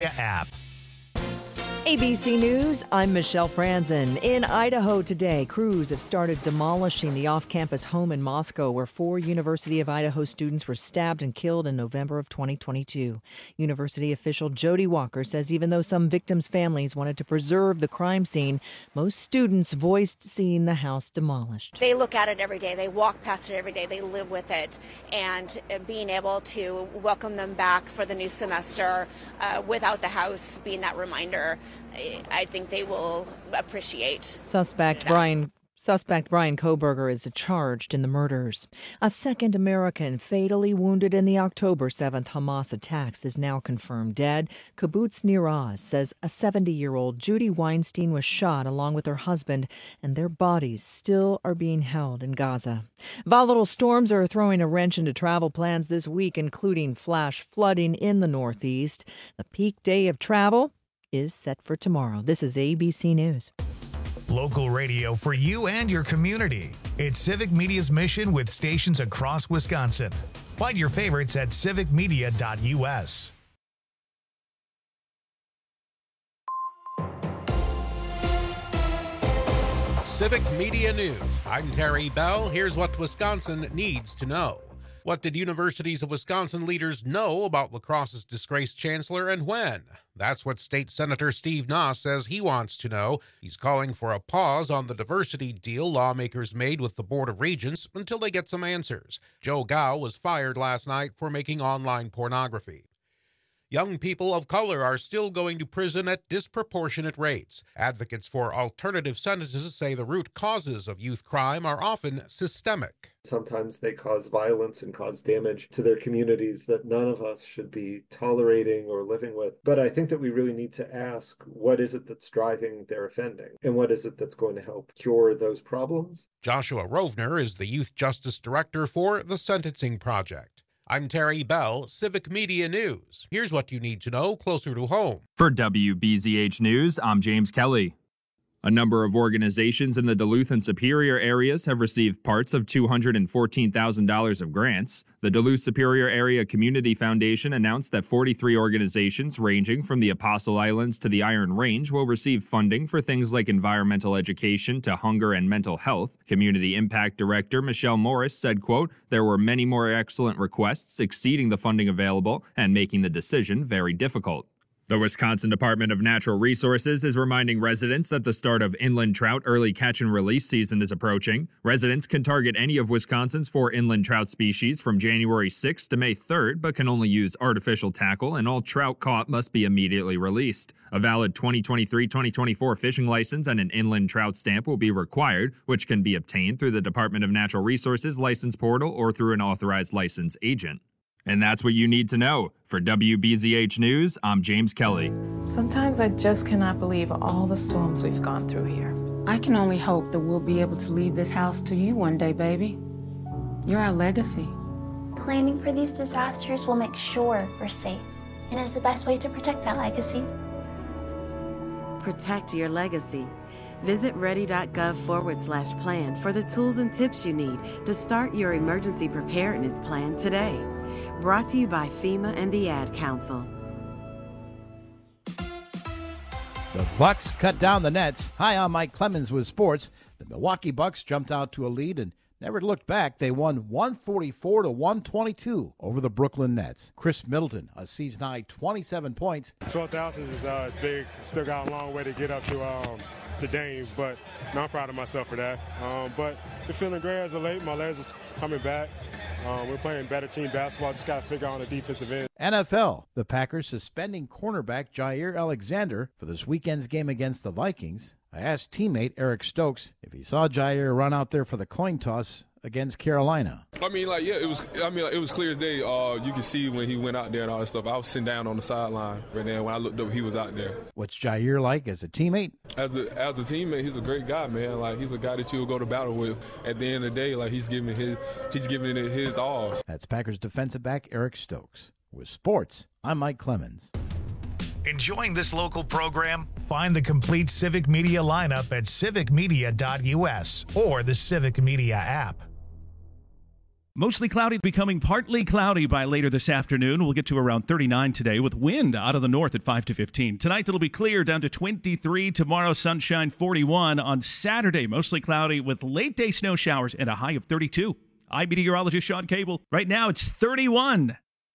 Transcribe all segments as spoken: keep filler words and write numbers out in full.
Media app. A B C News, I'm Michelle Franzen. In Idaho today, crews have started demolishing the off-campus home in Moscow where four University of Idaho students were stabbed and killed in November of twenty twenty-two. University official Jody Walker says even though some victims' families wanted to preserve the crime scene, most students voiced seeing the house demolished. They look at it every day. They walk past it every day. They live with it. And being able to welcome them back for the new semester uh, without the house being that reminder, I think they will appreciate. Suspect that. Brian Suspect Brian Koberger is charged in the murders. A second American fatally wounded in the October seventh Hamas attacks is now confirmed dead. Kibbutz Nir Oz says a seventy-year-old Judy Weinstein was shot along with her husband, and their bodies still are being held in Gaza. Volatile storms are throwing a wrench into travel plans this week, including flash flooding in the Northeast. The peak day of travel is set for tomorrow. This is A B C News. Local radio for you and your community. It's Civic Media's mission with stations across Wisconsin. Find your favorites at civic media dot u s. Civic Media News. I'm Terry Bell. Here's what Wisconsin needs to know. What did Universities of Wisconsin leaders know about La Crosse's disgraced chancellor and when? That's what State Senator Steve Nass says he wants to know. He's calling for a pause on the diversity deal lawmakers made with the Board of Regents until they get some answers. Joe Gao was fired last night for making online pornography. Young people of color are still going to prison at disproportionate rates. Advocates for alternative sentences say the root causes of youth crime are often systemic. Sometimes they cause violence and cause damage to their communities that none of us should be tolerating or living with. But I think that we really need to ask, what is it that's driving their offending? And what is it that's going to help cure those problems? Joshua Rovner is the Youth Justice Director for the Sentencing Project. I'm Terry Bell, Civic Media News. Here's what you need to know closer to home. For W B Z H News, I'm James Kelly. A number of organizations in the Duluth and Superior areas have received parts of two hundred fourteen thousand dollars of grants. The Duluth Superior Area Community Foundation announced that forty-three organizations ranging from the Apostle Islands to the Iron Range will receive funding for things like environmental education to hunger and mental health. Community Impact Director Michelle Morris said, quote, "There were many more excellent requests exceeding the funding available and making the decision very difficult." The Wisconsin Department of Natural Resources is reminding residents that the start of inland trout early catch and release season is approaching. Residents can target any of Wisconsin's four inland trout species from January sixth to May third, but can only use artificial tackle, and all trout caught must be immediately released. A valid twenty twenty-three twenty twenty-four fishing license and an inland trout stamp will be required, which can be obtained through the Department of Natural Resources license portal or through an authorized license agent. And that's what you need to know. For W B Z H News, I'm James Kelly. Sometimes I just cannot believe all the storms we've gone through here. I can only hope that we'll be able to leave this house to you one day, baby. You're our legacy. Planning for these disasters will make sure we're safe, and is the best way to protect that legacy. Protect your legacy. Visit ready.gov forward slash plan for the tools and tips you need to start your emergency preparedness plan today. Brought to you by FEMA and the Ad Council. The Bucks cut down the Nets. Hi, I'm Mike Clemens with sports. The Milwaukee Bucks jumped out to a lead and never looked back. They won one forty-four to one twenty-two over the Brooklyn Nets. Chris Middleton, a season-high twenty-seven points. twelve thousand is uh, it's big. Still got a long way to get up to um, to Dame, but no, I'm proud of myself for that. Um, but the feeling great as of late. My legs are coming back. Um, we're playing better team basketball. Just got to figure out on the defensive end. N F L, the Packers suspending cornerback Jair Alexander for this weekend's game against the Vikings. I asked teammate Eric Stokes if he saw Jair run out there for the coin toss against Carolina. I mean, like, yeah, it was. I mean, like, it was clear as day. Uh, you can see when he went out there and all that stuff. I was sitting down on the sideline, but then when I looked up, he was out there. What's Jair like as a teammate? As a as a teammate, he's a great guy, man. Like, he's a guy that you'll go to battle with. At the end of the day, like, he's giving his he's giving it his all. That's Packers defensive back Eric Stokes. With sports, I'm Mike Clemens. Enjoying this local program? Find the complete Civic Media lineup at civic media dot u s or the Civic Media app. Mostly cloudy, becoming partly cloudy by later this afternoon. We'll get to around thirty-nine today with wind out of the north at five to fifteen. Tonight it'll be clear down to twenty-three. Tomorrow sunshine forty-one. On Saturday, mostly cloudy with late day snow showers and a high of thirty-two. I'm meteorologist Sean Cable. Right now it's thirty-one.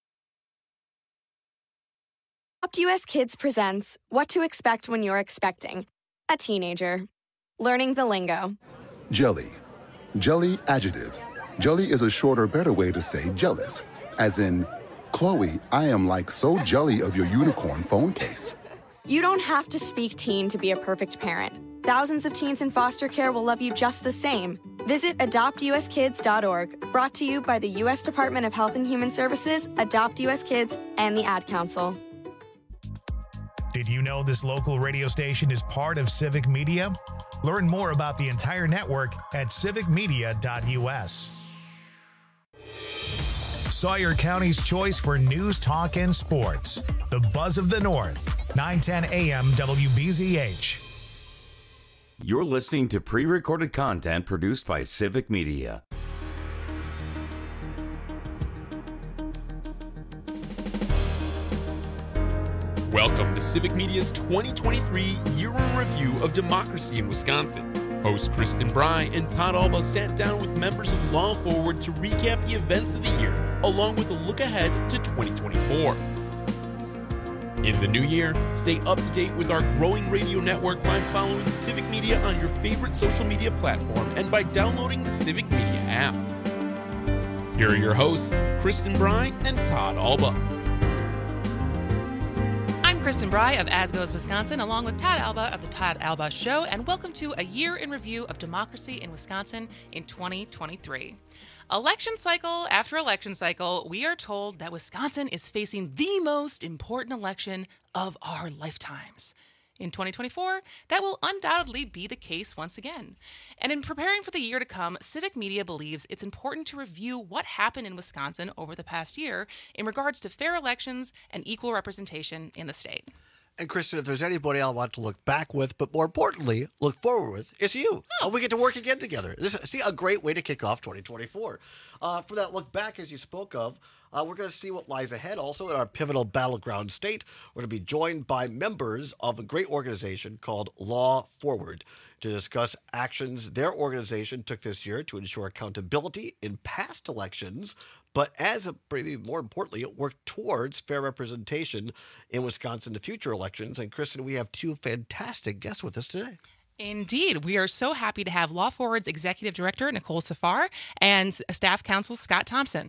Adopt U S Kids presents What to Expect When You're Expecting a Teenager. Learning the lingo. Jelly. Jelly adjective. Jelly is a shorter, better way to say jealous. As in, Chloe, I am like so jelly of your unicorn phone case. You don't have to speak teen to be a perfect parent. Thousands of teens in foster care will love you just the same. Visit adopt u s kids dot org, brought to you by the U S Department of Health and Human Services, Adopt U S Kids, and the Ad Council. Did you know this local radio station is part of Civic Media? Learn more about the entire network at civic media dot u s. Sawyer County's choice for news, talk, and sports. The Buzz of the North, nine ten a m W B Z H. You're listening to pre-recorded content produced by Civic Media. Welcome to Civic Media's twenty twenty-three Year in Review of Democracy in Wisconsin. Hosts Kristen Bry and Todd Alba sat down with members of Law Forward to recap the events of the year, along with a look ahead to twenty twenty-four. In the new year, stay up to date with our growing radio network by following Civic Media on your favorite social media platform and by downloading the Civic Media app. Here are your hosts, Kristen Bry and Todd Alba. I'm Kristen Bry of As Goes Wisconsin, along with Todd Alba of the Todd Alba Show, and welcome to a year in review of democracy in Wisconsin in twenty twenty-three. Election cycle after election cycle, we are told that Wisconsin is facing the most important election of our lifetimes. In twenty twenty-four, that will undoubtedly be the case once again. And in preparing for the year to come, Civic Media believes it's important to review what happened in Wisconsin over the past year in regards to fair elections and equal representation in the state. And Kristen, if there's anybody I want to look back with, but more importantly, look forward with, it's you. Oh. And we get to work again together. This is see, a great way to kick off twenty twenty-four. Uh, for that look back, as you spoke of, uh, we're going to see what lies ahead. Also, in our pivotal battleground state, we're going to be joined by members of a great organization called Law Forward to discuss actions their organization took this year to ensure accountability in past elections, but as a, maybe more importantly, it worked towards fair representation in Wisconsin to future elections. And Kristen, we have two fantastic guests with us today. Indeed. We are so happy to have Law Forward's Executive Director, Nicole Safar, and Staff Counsel, Scott Thompson.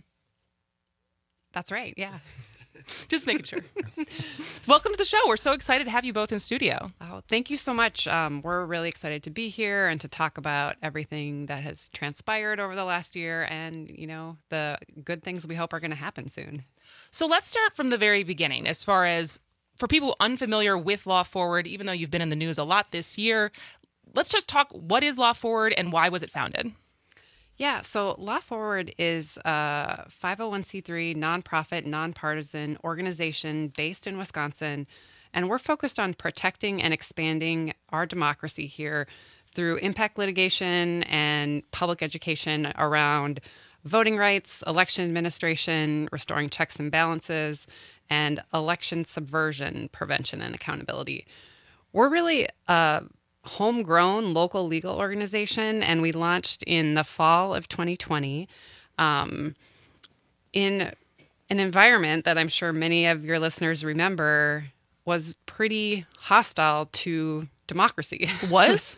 That's right, yeah. Just making sure. Welcome to the show. We're so excited to have you both in studio. Oh, thank you so much. Um, we're really excited to be here and to talk about everything that has transpired over the last year and, you know, the good things we hope are going to happen soon. So let's start from the very beginning. As far as for people unfamiliar with Law Forward, even though you've been in the news a lot this year, let's just talk, what is Law Forward and why was it founded? Yeah, so Law Forward is a five oh one c three nonprofit, nonpartisan organization based in Wisconsin, and we're focused on protecting and expanding our democracy here through impact litigation and public education around voting rights, election administration, restoring checks and balances, and election subversion prevention and accountability. We're really a homegrown local legal organization, and we launched in the fall of twenty twenty um, in an environment that I'm sure many of your listeners remember was pretty hostile to democracy. Was?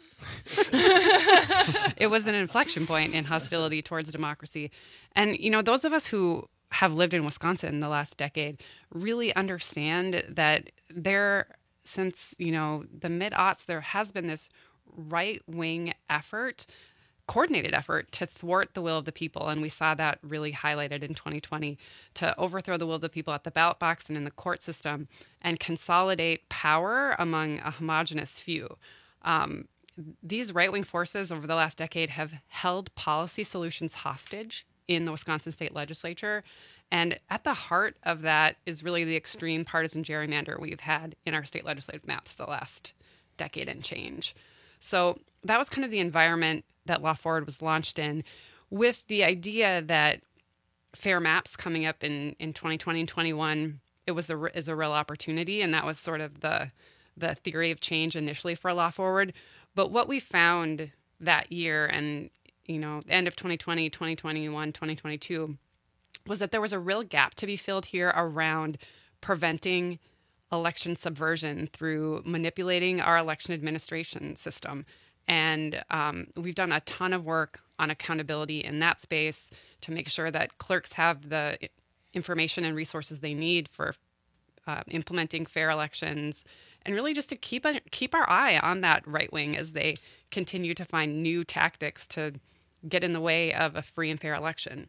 It was an inflection point in hostility towards democracy. And, you know, those of us who have lived in Wisconsin the last decade really understand that there, since, you know, the mid-aughts, there has been this right-wing effort, coordinated effort to thwart the will of the people. And we saw that really highlighted in twenty twenty to overthrow the will of the people at the ballot box and in the court system and consolidate power among a homogenous few. Um, these right-wing forces over the last decade have held policy solutions hostage in the Wisconsin state legislature. And at the heart of that is really the extreme partisan gerrymander we've had in our state legislative maps the last decade and change. So that was kind of the environment that Law Forward was launched in, with the idea that fair maps coming up in, in twenty twenty and twenty-one, it was a, is a real opportunity. And that was sort of the, the theory of change initially for Law Forward. But what we found that year and, you know, end of twenty twenty, twenty twenty-one, twenty twenty-two, was that there was a real gap to be filled here around preventing election subversion through manipulating our election administration system. And um, we've done a ton of work on accountability in that space to make sure that clerks have the information and resources they need for uh, implementing fair elections, and really just to keep a, keep our eye on that right wing as they continue to find new tactics to get in the way of a free and fair election.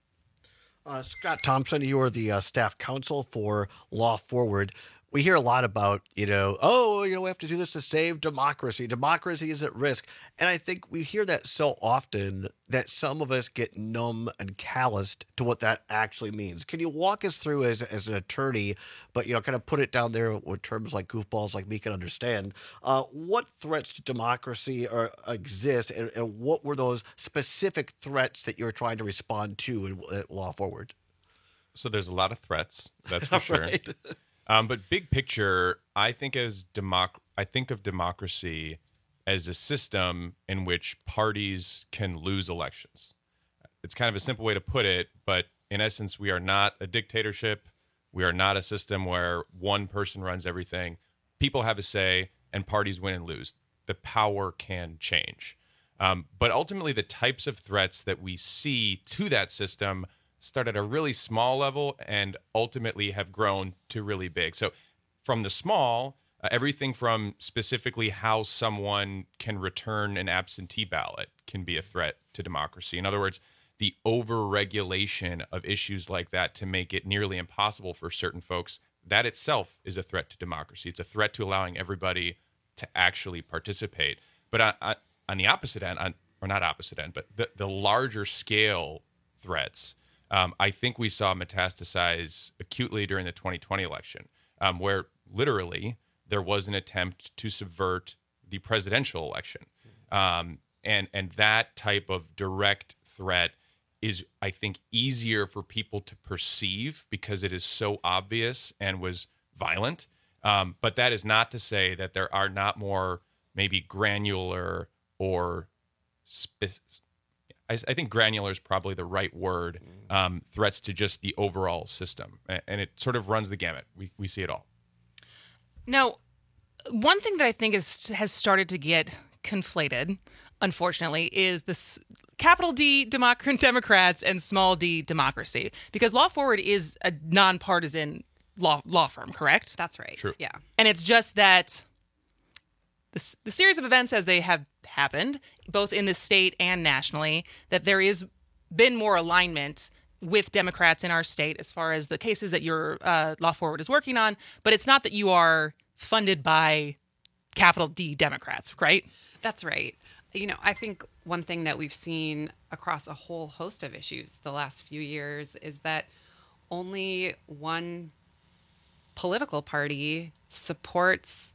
Uh, Scott Thompson, you are the uh, staff counsel for Law Forward. We hear a lot about, you know, oh, you know, we have to do this to save democracy. Democracy is at risk. And I think we hear that so often that some of us get numb and calloused to what that actually means. Can you walk us through as, as an attorney, but, you know, kind of put it down there with terms like goofballs like me can understand, uh, what threats to democracy are, exist and, and what were those specific threats that you're trying to respond to in, at Law Forward? So there's a lot of threats, that's for sure. Right. Um, but big picture, I think as democ- I think of democracy as a system in which parties can lose elections. It's kind of a simple way to put it, but in essence, we are not a dictatorship. We are not a system where one person runs everything. People have a say, and parties win and lose. The power can change. Um, but ultimately, the types of threats that we see to that system start at a really small level and ultimately have grown to really big. So from the small, uh, everything from specifically how someone can return an absentee ballot can be a threat to democracy. In other words, the over-regulation of issues like that to make it nearly impossible for certain folks, that itself is a threat to democracy. It's a threat to allowing everybody to actually participate. But on, on, on the opposite end, on, or not opposite end, but the, the larger scale threats, Um, I think we saw metastasize acutely during the twenty twenty election, um, where literally there was an attempt to subvert the presidential election. Um, and, and that type of direct threat is, I think, easier for people to perceive because it is so obvious and was violent. Um, but that is not to say that there are not more maybe granular or specific. I think granular is probably the right word, um, threats to just the overall system. And it sort of runs the gamut. We we see it all. Now, one thing that I think is has started to get conflated, unfortunately, is this capital D Democ- Democrats and small d democracy. Because Law Forward is a nonpartisan law law firm, correct? That's right. True. Yeah. And it's just that the, the series of events as they have happened, both in the state and nationally, that there is been more alignment with Democrats in our state as far as the cases that your uh, Law Forward is working on. But it's not that you are funded by capital D Democrats, right? That's right. You know, I think one thing that we've seen across a whole host of issues the last few years is that only one political party supports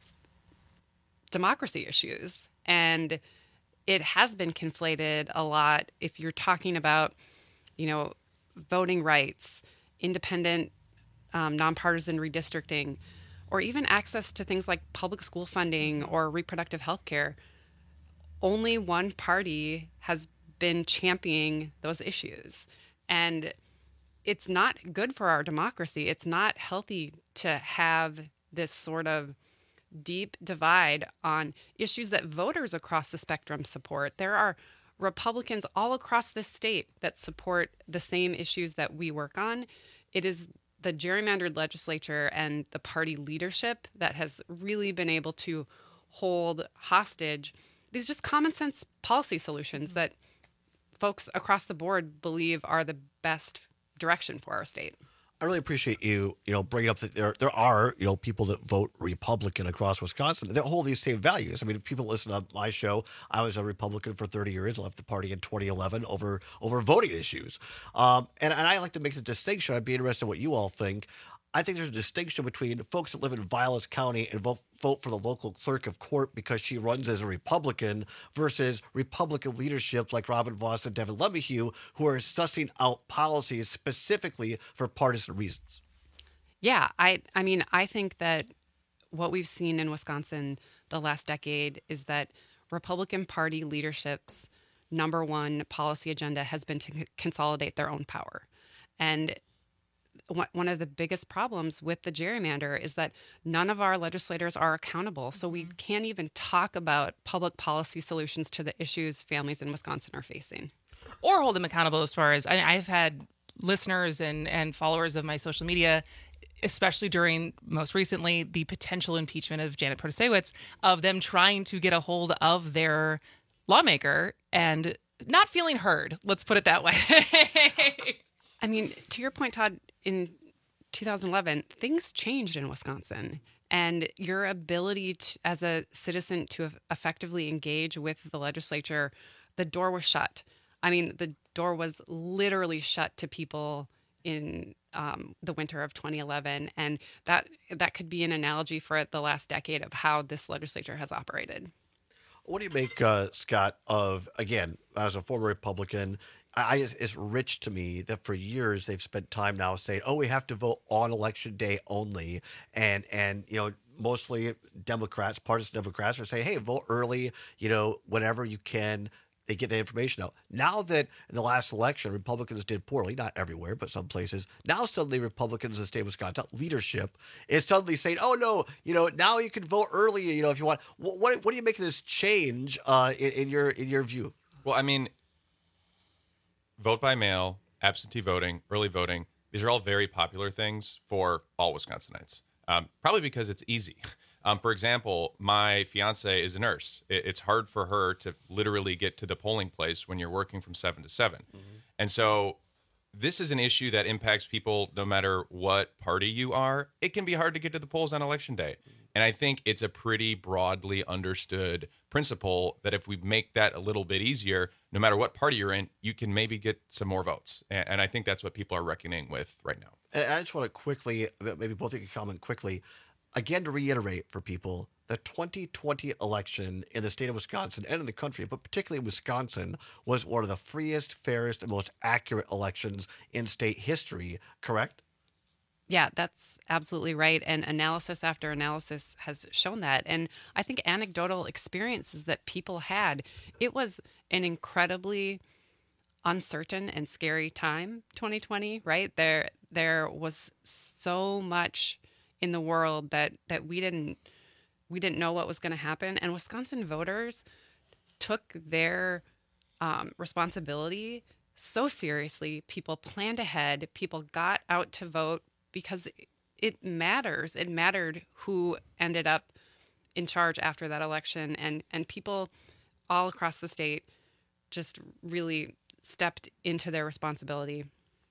democracy issues. And it has been conflated a lot if you're talking about, you know, voting rights, independent, um, nonpartisan redistricting, or even access to things like public school funding or reproductive health care. Only one party has been championing those issues. And it's not good for our democracy. It's not healthy to have this sort of deep divide on issues that voters across the spectrum support. There are Republicans all across this state that support the same issues that we work on. It is the gerrymandered legislature and the party leadership that has really been able to hold hostage these just common sense policy solutions that folks across the board believe are the best direction for our state. I really appreciate you, you know, bringing up that there there are, you know, people that vote Republican across Wisconsin that hold these same values. I mean, if people listen to my show, I was a Republican for thirty years, left the party in twenty eleven over over voting issues. Um, and, and I like to make the distinction. I'd be interested in what you all think. I think there's a distinction between folks that live in Violets County and vote, vote for the local clerk of court because she runs as a Republican versus Republican leadership like Robin Vos and Devin LeMahieu, who are sussing out policies specifically for partisan reasons. Yeah, I, I mean, I think that what we've seen in Wisconsin the last decade is that Republican Party leadership's number one policy agenda has been to consolidate their own power. And one of the biggest problems with the gerrymander is that none of our legislators are accountable. So we can't even talk about public policy solutions to the issues families in Wisconsin are facing. Or hold them accountable as far as, I, I've had listeners and, and followers of my social media, especially during most recently the potential impeachment of Janet Protasiewicz, of them trying to get a hold of their lawmaker and not feeling heard. Let's put it that way. I mean, to your point, Todd, in two thousand eleven, things changed in Wisconsin. And your ability to, as a citizen to effectively engage with the legislature, the door was shut. I mean, the door was literally shut to people in um, the winter of twenty eleven. And that that could be an analogy for the last decade of how this legislature has operated. What do you make, uh, Scott, of, again, as a former Republican, I, it's rich to me that for years they've spent time now saying, oh, we have to vote on election day only. And, and you know, mostly Democrats, partisan Democrats are saying, hey, vote early, you know, whenever you can. They get that information out. Now that in the last election, Republicans did poorly, not everywhere, but some places, now suddenly Republicans in the state of Wisconsin, leadership, is suddenly saying, oh, no, you know, now you can vote early, you know, if you want. What, what, what do you make of this change uh, in, in your in your view? Well, I mean, vote by mail, absentee voting, early voting, these are all very popular things for all Wisconsinites, um, probably because it's easy. Um, for example, my fiance is a nurse. It, it's hard for her to literally get to the polling place when you're working from seven to seven. Mm-hmm. And so this is an issue that impacts people no matter what party you are. It can be hard to get to the polls on election day. Mm-hmm. And I think it's a pretty broadly understood principle that if we make that a little bit easier, no matter what party you're in, you can maybe get some more votes. And, and I think that's what people are reckoning with right now. And I just want to quickly, maybe both of you can comment quickly, again, to reiterate for people, the twenty twenty election in the state of Wisconsin and in the country, but particularly Wisconsin, was one of the freest, fairest, and most accurate elections in state history, correct? Yeah, that's absolutely right. And analysis after analysis has shown that. And I think anecdotal experiences that people had, it was an incredibly uncertain and scary time, twenty twenty, right? There, there was so much in the world that that we didn't we didn't know what was going to happen, and Wisconsin voters took their um, responsibility so seriously. People planned ahead. People got out to vote because it matters. It mattered who ended up in charge after that election, and and people all across the state just really stepped into their responsibility.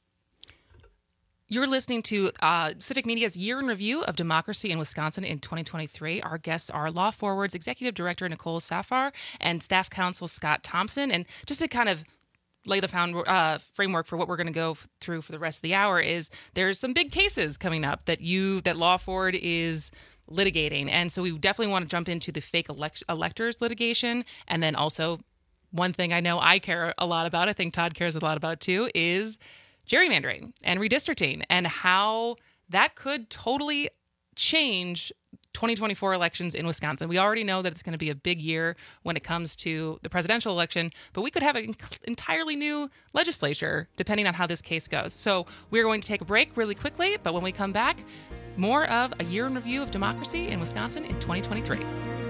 You're listening to uh, Civic Media's Year in Review of Democracy in Wisconsin in twenty twenty-three. Our guests are Law Forward's Executive Director Nicole Safar and Staff Counsel Scott Thompson. And just to kind of lay the found, uh, framework for what we're going to go through for the rest of the hour is there's some big cases coming up that you that Law Forward is litigating. And so we definitely want to jump into the fake elect- electors litigation. And then also one thing I know I care a lot about, I think Todd cares a lot about too, is gerrymandering and redistricting and how that could totally change twenty twenty-four elections in Wisconsin. We already know that it's going to be a big year when it comes to the presidential election, but we could have an entirely new legislature depending on how this case goes. So we're going to take a break really quickly, but when we come back, more of a year in review of democracy in Wisconsin in twenty twenty-three.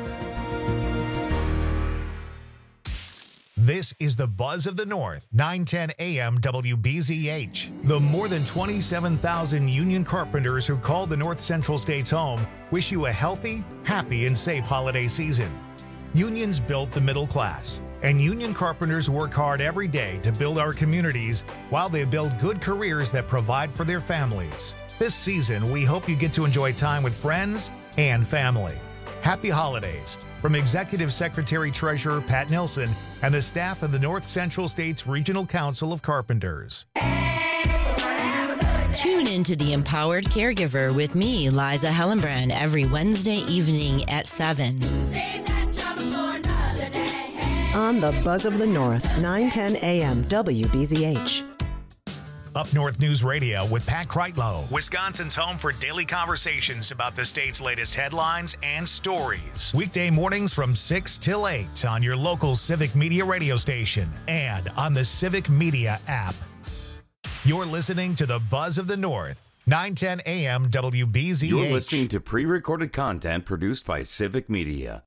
This is the Buzz of the North, nine ten A M W B Z H. The more than twenty-seven thousand union carpenters who called the North Central states home wish you a healthy, happy, and safe holiday season. Unions built the middle class, and union carpenters work hard every day to build our communities while they build good careers that provide for their families. This season, we hope you get to enjoy time with friends and family. Happy holidays from Executive Secretary Treasurer Pat Nilsson and the staff of the North Central States Regional Council of Carpenters. Hey, we're gonna have a good Tune into The Empowered Caregiver with me, Liza Hellenbrand, every Wednesday evening at seven. On the Buzz of the North, nine ten a.m. W B Z H. Up North News Radio with Pat Kreitlow, Wisconsin's home for daily conversations about the state's latest headlines and stories. Weekday mornings from six till eight on your local Civic Media radio station and on the Civic Media app. You're listening to the Buzz of the North, nine ten a.m. W B Z H. You're listening to pre-recorded content produced by Civic Media.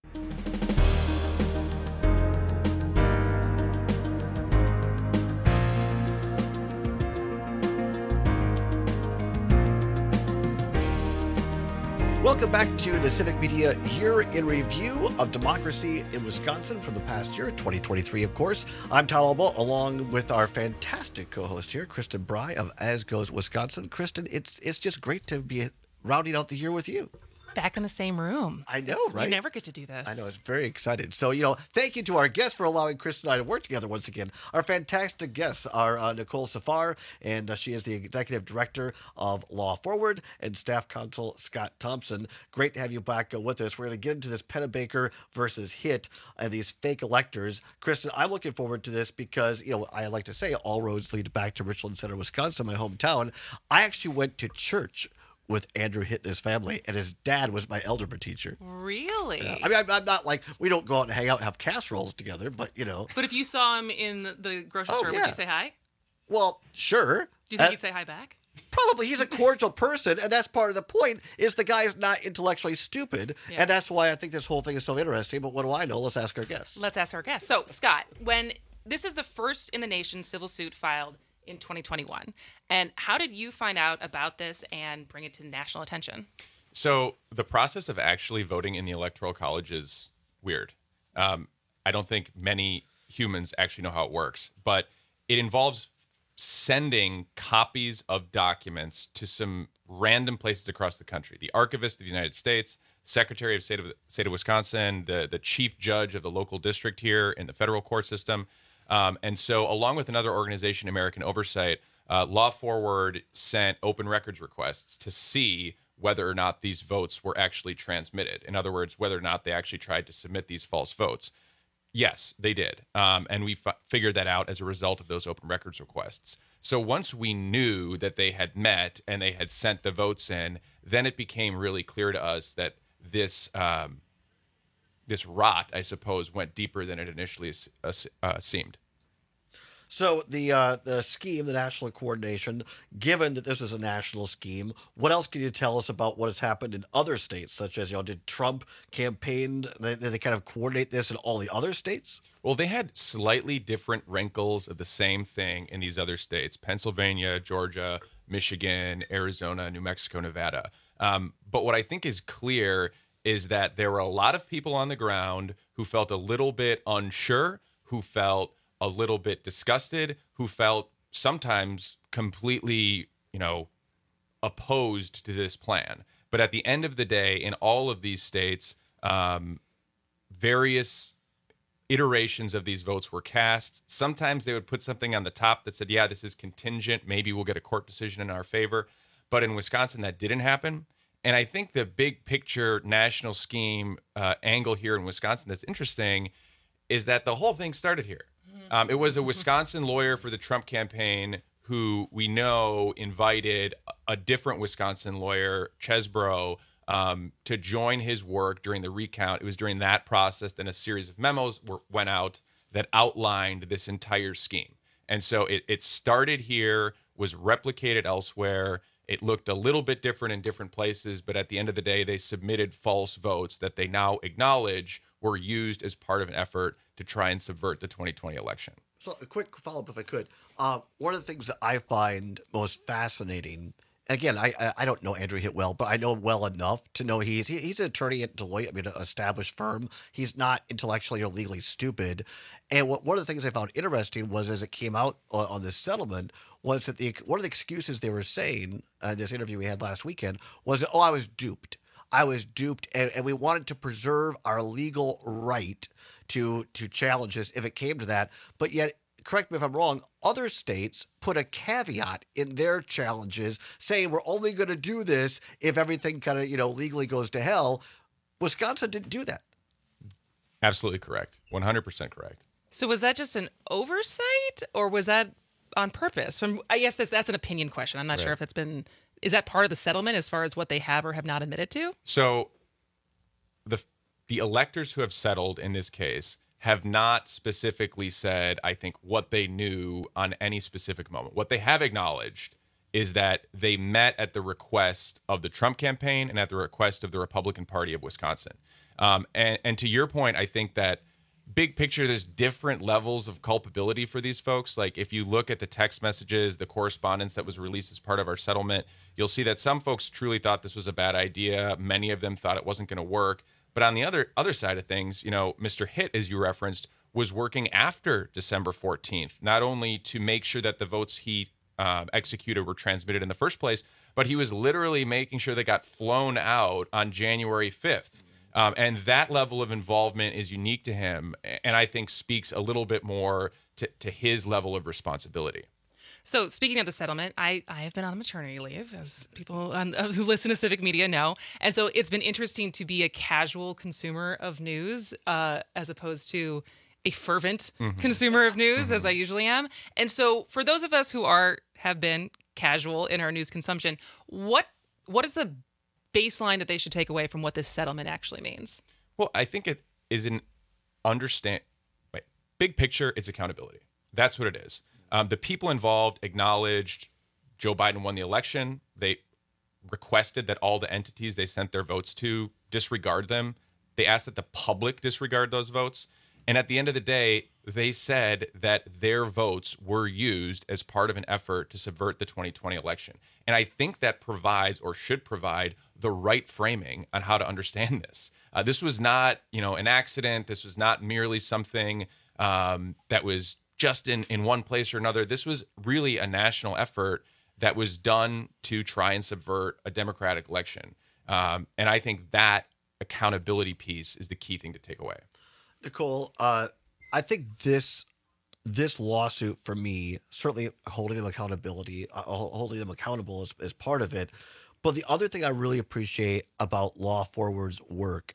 Welcome back to the Civic Media Year in Review of Democracy in Wisconsin from the past year, twenty twenty-three, of course. I'm Todd Alba, along with our fantastic co-host here, Kristen Bry of As Goes Wisconsin. Kristen, it's it's just great to be rounding out the year with you. Back in the same room. I know, It's- right? You never get to do this. I know, it's very excited. So, you know, thank you to our guests for allowing Kristen and I to work together once again. Our fantastic guests are uh, Nicole Safar, and uh, she is the Executive Director of Law Forward, and Staff Counsel Scott Thompson. Great to have you back uh, with us. We're going to get into this Pennebaker versus Hitt and these fake electors. Kristen, I'm looking forward to this because, you know, I like to say all roads lead back to Richland Center, Wisconsin, my hometown. I actually went to church with Andrew Hitt and his family, and his dad was my algebra teacher. Really? Yeah. I mean, I'm, I'm not like, we don't go out and hang out and have casseroles together, but, you know. But if you saw him in the, the grocery Oh, store, would yeah. you say hi? Well, sure. Do you think Uh, he'd say hi back? Probably. He's a cordial person, and that's part of the point, is the guy's not intellectually stupid, Yeah. and that's why I think this whole thing is so interesting. But what do I know? Let's ask our guests. Let's ask our guest. So, Scott, when this is the first in the nation civil suit filed in twenty twenty-one, and how did you find out about this and bring it to national attention? So the process of actually voting in the Electoral College is weird. Um, I don't think many humans actually know how it works, but it involves sending copies of documents to some random places across the country. The Archivist of the United States, Secretary of State of State of Wisconsin, the, the chief judge of the local district here in the federal court system. Um, and so along with another organization, American Oversight, uh, Law Forward sent open records requests to see whether or not these votes were actually transmitted. In other words, whether or not they actually tried to submit these false votes. Yes, they did. Um, and we f- figured that out as a result of those open records requests. So once we knew that they had met and they had sent the votes in, then it became really clear to us that this um, this rot, I suppose, went deeper than it initially uh, uh, seemed. So the uh, the scheme, the national coordination, given that this is a national scheme, what else can you tell us about what has happened in other states, such as, you know, did Trump campaign, did they kind of coordinate this in all the other states? Well, they had slightly different wrinkles of the same thing in these other states: Pennsylvania, Georgia, Michigan, Arizona, New Mexico, Nevada. Um, but what I think is clear is that there were a lot of people on the ground who felt a little bit unsure, who felt a little bit disgusted, who felt sometimes completely, you know, opposed to this plan. But at the end of the day, in all of these states, um, various iterations of these votes were cast. Sometimes they would put something on the top that said, yeah, this is contingent. Maybe we'll get a court decision in our favor. But in Wisconsin, that didn't happen. And I think the big picture national scheme uh, angle here in Wisconsin that's interesting is that the whole thing started here. Um, it was a Wisconsin lawyer for the Trump campaign who we know invited a different Wisconsin lawyer, Chesbrough, um, to join his work during the recount. It was during that process that a series of memos were, went out that outlined this entire scheme. And so it, it started here, was replicated elsewhere. It looked a little bit different in different places, but at the end of the day, they submitted false votes that they now acknowledge were used as part of an effort to try and subvert the twenty twenty election. So a quick follow-up, if I could. Uh, one of the things that I find most fascinating, and again, I I- I don't know Andrew Hitt well, but I know him well enough to know he's he, he's an attorney at Deloitte. I mean, an established firm. He's not intellectually or legally stupid. And what one of the things I found interesting was, as it came out on, on this settlement, was that the one of the excuses they were saying uh, in this interview we had last weekend was, that, oh, I was duped. I was duped, and, and we wanted to preserve our legal right to to challenge this if it came to that. But yet, correct me if I'm wrong, other states put a caveat in their challenges saying we're only going to do this if everything kind of, you know, legally goes to hell. Wisconsin didn't do that. Absolutely correct. one hundred percent correct. So was that just an oversight, or was that on purpose? From I guess that's, that's an opinion question. I'm not Right. sure if it's been... Is that part of the settlement as far as what they have or have not admitted to? So the the electors who have settled in this case have not specifically said, I think, what they knew on any specific moment. What they have acknowledged is that they met at the request of the Trump campaign and at the request of the Republican Party of Wisconsin. Um, and, and to your point, I think that big picture, there's different levels of culpability for these folks. Like if you look at the text messages, the correspondence that was released as part of our settlement, you'll see that some folks truly thought this was a bad idea. Many of them thought it wasn't going to work. But on the other other side of things, you know, Mister Hitt, as you referenced, was working after December fourteenth, not only to make sure that the votes he uh, executed were transmitted in the first place, but he was literally making sure they got flown out on January fifth. Um, and that level of involvement is unique to him, and I think speaks a little bit more to, to his level of responsibility. So speaking of the settlement, I, I have been on maternity leave, as people on, uh, who listen to Civic Media know. And so it's been interesting to be a casual consumer of news uh, as opposed to a fervent mm-hmm. consumer of news, mm-hmm. as I usually am. And so for those of us who are have been casual in our news consumption, what what is the baseline that they should take away from what this settlement actually means? Well, I think it is an understand. Wait, big picture, it's accountability. That's what it is. Um, the people involved acknowledged Joe Biden won the election. They requested that all the entities they sent their votes to disregard them. They asked that the public disregard those votes. And at the end of the day, they said that their votes were used as part of an effort to subvert the twenty twenty election. And I think that provides or should provide the right framing on how to understand this. Uh, this was not, you know, an accident. This was not merely something um, that was just in, in one place or another. This was really a national effort that was done to try and subvert a democratic election. Um, and I think that accountability piece is the key thing to take away. Nicole, uh, I think this this lawsuit for me, certainly holding them accountability, uh, holding them accountable is, is part of it. But the other thing I really appreciate about Law Forward's work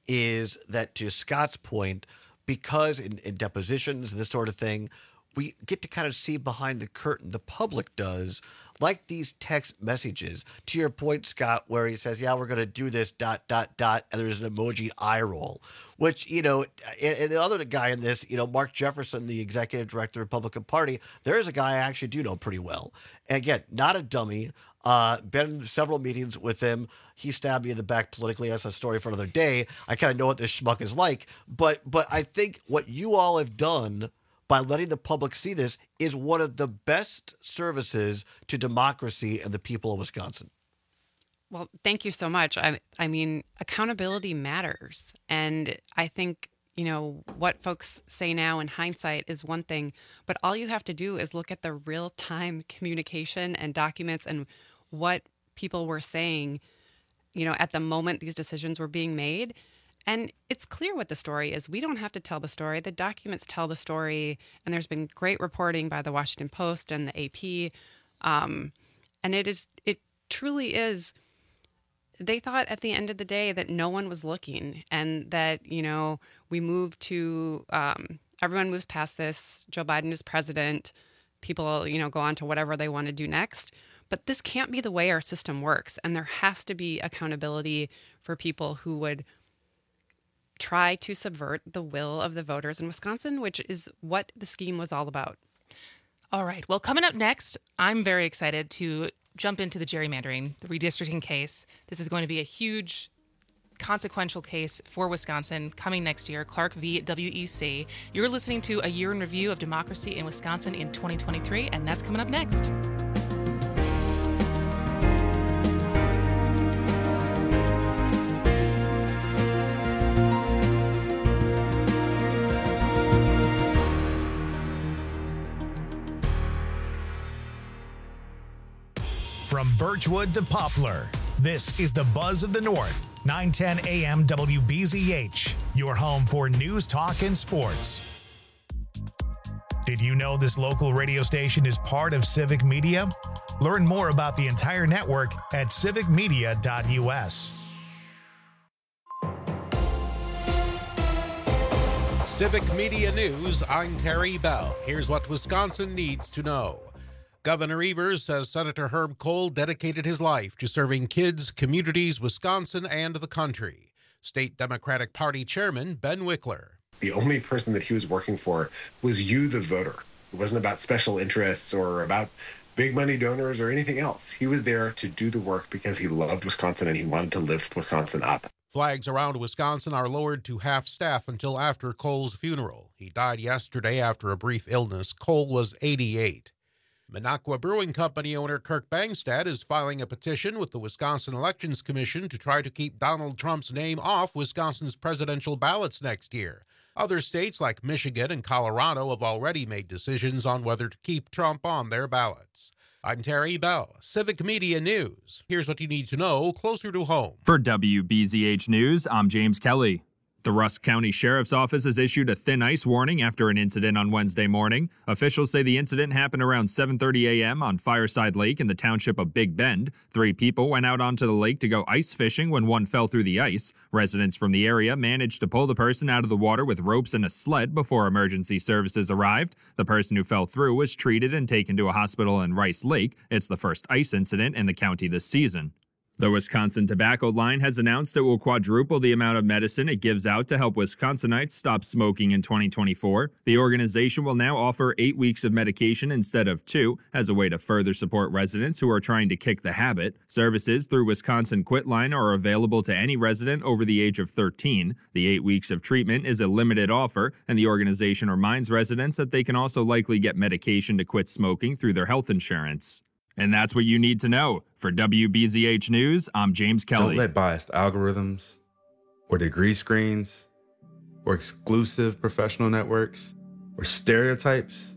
is that, to Scott's point, because in, in depositions and this sort of thing, we get to kind of see behind the curtain. The public does, like these text messages. To your point, Scott, where he says, yeah, we're going to do this, dot, dot, dot, and there's an emoji eye roll, which, you know, and, and the other guy in this, you know, Mark Jefferson, the executive director of the Republican Party, there's a guy I actually do know pretty well. And again, not a dummy. Uh, been in several meetings with him. He stabbed me in the back politically. That's a story for another day. I kind of know what this schmuck is like. But but I think what you all have done by letting the public see this is one of the best services to democracy and the people of Wisconsin. Well, thank you so much. I, I mean, accountability matters. And I think, you know, what folks say now in hindsight is one thing, but all you have to do is look at the real-time communication and documents and what people were saying, you know, at the moment these decisions were being made. And it's clear what the story is. We don't have to tell the story. The documents tell the story. And there's been great reporting by the Washington Post and the A P. Um, and it is, it truly is, they thought at the end of the day that no one was looking and that, you know, we moved to, um, everyone moves past this. Joe Biden is president. People, you know, go on to whatever they want to do next. But this can't be the way our system works. And there has to be accountability for people who would try to subvert the will of the voters in Wisconsin, which is what the scheme was all about. All right. Well, coming up next, I'm very excited to jump into the gerrymandering, the redistricting case. This is going to be a huge, consequential case for Wisconsin coming next year, Clark v. W E C. You're listening to A Year in Review of Democracy in Wisconsin in twenty twenty-three, and that's coming up next. From Birchwood to Poplar, this is the Buzz of the North, nine ten A M W B Z H, your home for news, talk, and sports. Did you know this local radio station is part of Civic Media? Learn more about the entire network at civic media dot u s. Civic Media News, I'm Terry Bell. Here's what Wisconsin needs to know. Governor Evers says Senator Herb Kohl dedicated his life to serving kids, communities, Wisconsin, and the country. State Democratic Party Chairman Ben Wickler. The only person that he was working for was you, the voter. It wasn't about special interests or about big money donors or anything else. He was there to do the work because he loved Wisconsin and he wanted to lift Wisconsin up. Flags around Wisconsin are lowered to half-staff until after Kohl's funeral. He died yesterday after a brief illness. Kohl was eighty-eight. Minocqua Brewing Company owner Kirk Bangstad is filing a petition with the Wisconsin Elections Commission to try to keep Donald Trump's name off Wisconsin's presidential ballots next year. Other states like Michigan and Colorado have already made decisions on whether to keep Trump on their ballots. I'm Terry Bell, Civic Media News. Here's what you need to know closer to home. For W B Z H News, I'm James Kelly. The Rusk County Sheriff's Office has issued a thin ice warning after an incident on Wednesday morning. Officials say the incident happened around seven thirty a.m. on Fireside Lake in the township of Big Bend. Three people went out onto the lake to go ice fishing when one fell through the ice. Residents from the area managed to pull the person out of the water with ropes and a sled before emergency services arrived. The person who fell through was treated and taken to a hospital in Rice Lake. It's the first ice incident in the county this season. The Wisconsin Tobacco Line has announced it will quadruple the amount of medicine it gives out to help Wisconsinites stop smoking in twenty twenty-four. The organization will now offer eight weeks of medication instead of two, as a way to further support residents who are trying to kick the habit. Services through Wisconsin Quit Line are available to any resident over the age of thirteen. The eight weeks of treatment is a limited offer, and the organization reminds residents that they can also likely get medication to quit smoking through their health insurance. And that's what you need to know. For W B Z H News, I'm James Kelly. Don't let biased algorithms or degree screens or exclusive professional networks or stereotypes,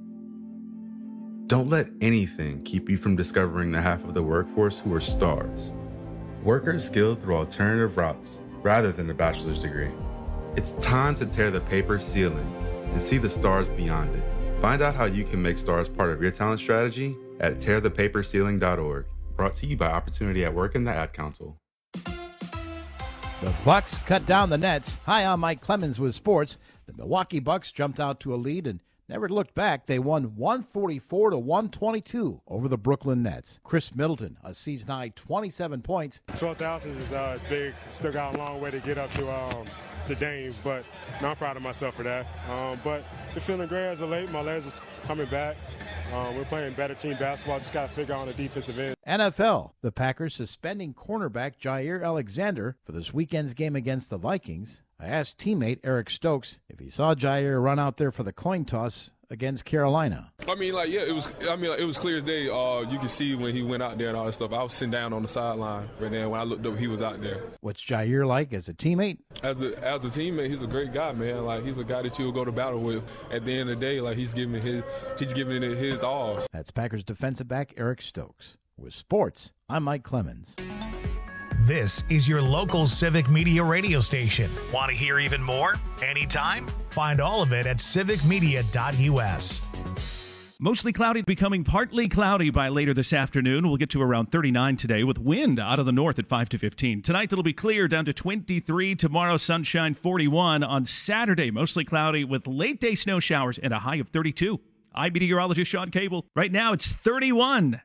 don't let anything keep you from discovering the half of the workforce who are stars. Workers skilled through alternative routes rather than a bachelor's degree. It's time to tear the paper ceiling and see the stars beyond it. Find out how you can make stars part of your talent strategy at tear the paper ceiling dot org. Brought to you by Opportunity at Work and the Ad Council. The Bucks cut down the Nets. Hi, I'm Mike Clemens with sports. The Milwaukee Bucks jumped out to a lead and never looked back. They won one forty-four to one twenty-two over the Brooklyn Nets. Chris Middleton, a season-high twenty-seven points. twelve thousand is, uh, is big. Still got a long way to get up to um, to Dame, but no, I'm proud of myself for that. Um, but the feeling great as of late. My legs are coming back. Um, we're playing better team basketball. Just got to figure out on the defensive end. N F L, the Packers suspending cornerback Jair Alexander for this weekend's game against the Vikings. I asked teammate Eric Stokes if he saw Jair run out there for the coin toss against Carolina. I mean, like, yeah, it was. I mean, like, it was clear as day. Uh, you could see when he went out there and all that stuff. I was sitting down on the sideline, but then when I looked up, he was out there. What's Jair like as a teammate? As a as a teammate, he's a great guy, man. Like, he's a guy that you'll go to battle with. At the end of the day, like, he's giving his he's giving it his all. That's Packers defensive back Eric Stokes. With sports, I'm Mike Clemens. This is your local Civic Media radio station. Want to hear even more? Anytime? Find all of it at civic media dot u s. Mostly cloudy, becoming partly cloudy by later this afternoon. We'll get to around thirty-nine today with wind out of the north at five to fifteen. Tonight it'll be clear down to twenty-three. Tomorrow sunshine forty-one. On Saturday mostly cloudy with late day snow showers and a high of thirty-two. I'm meteorologist Sean Cable. Right now it's thirty-one.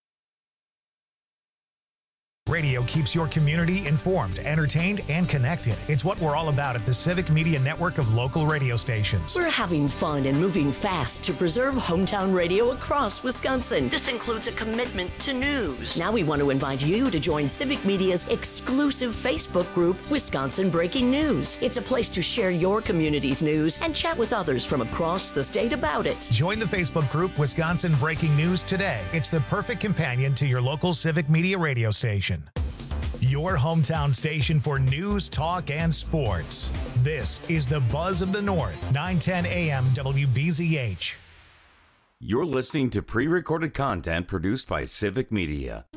Radio keeps your community informed, entertained, and connected. It's what we're all about at the Civic Media network of local radio stations. We're having fun and moving fast to preserve hometown radio across Wisconsin. This includes a commitment to news. Now we want to invite you to join Civic Media's exclusive Facebook group, Wisconsin Breaking News. It's a place to share your community's news and chat with others from across the state about it. Join the Facebook group Wisconsin Breaking News today. It's the perfect companion to your local Civic Media radio station. Your hometown station for news, talk, and sports. This is the Buzz of the North, nine ten a m W B Z H. You're listening to pre-recorded content produced by Civic Media.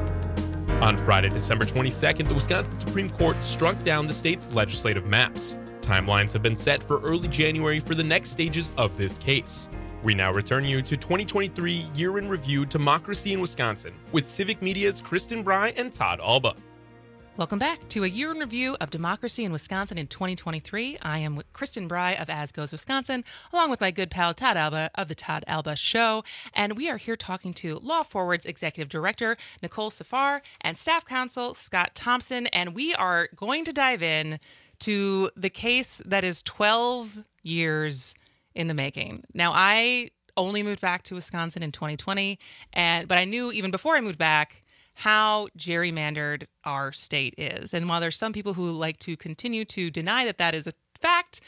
On Friday, December twenty-second, the Wisconsin Supreme Court struck down the state's legislative maps. Timelines have been set for early January for the next stages of this case. We now return you to twenty twenty-three Year in Review Democracy in Wisconsin with Civic Media's Kristen Bry and Todd Alba. Welcome back to a year in review of democracy in Wisconsin in twenty twenty-three. I am Kristen Bry of As Goes Wisconsin, along with my good pal Todd Alba of the Todd Alba Show. And we are here talking to Law Forward's Executive Director, Nicole Safar, and Staff Counsel, Scott Thompson. And we are going to dive in to the case that is twelve years in the making. Now, I only moved back to Wisconsin in twenty twenty, and but I knew even before I moved back how gerrymandered our state is. And while there's some people who like to continue to deny that that is a fact,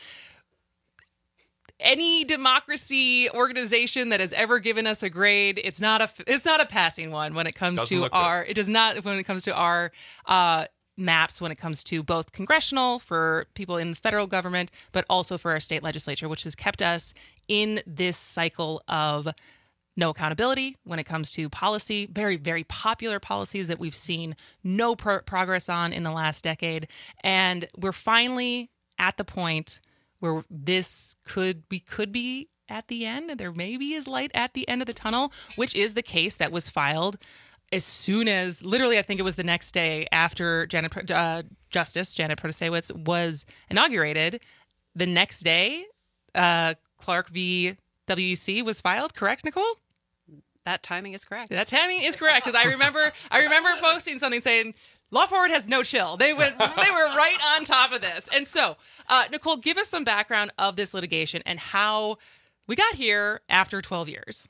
any democracy organization that has ever given us a grade, it's not a it's not a passing one when it comes Doesn't to look our good. it does not when it comes to our uh maps, when it comes to both congressional for people in the federal government, but also for our state legislature, which has kept us in this cycle of no accountability when it comes to policy, very, very popular policies that we've seen no pro- progress on in the last decade. And we're finally at the point where this could be, could be at the end, and there maybe is light at the end of the tunnel, which is the case that was filed as soon as, literally, I think it was the next day after Janet, uh, Justice Janet Protasiewicz was inaugurated. The next day, uh, Clark v. W E C was filed, correct, Nicole? That timing is correct. That timing is correct, because I remember I remember posting something saying Law Forward has no chill. They went they were right on top of this. And so, uh, Nicole, give us some background of this litigation and how we got here after twelve years.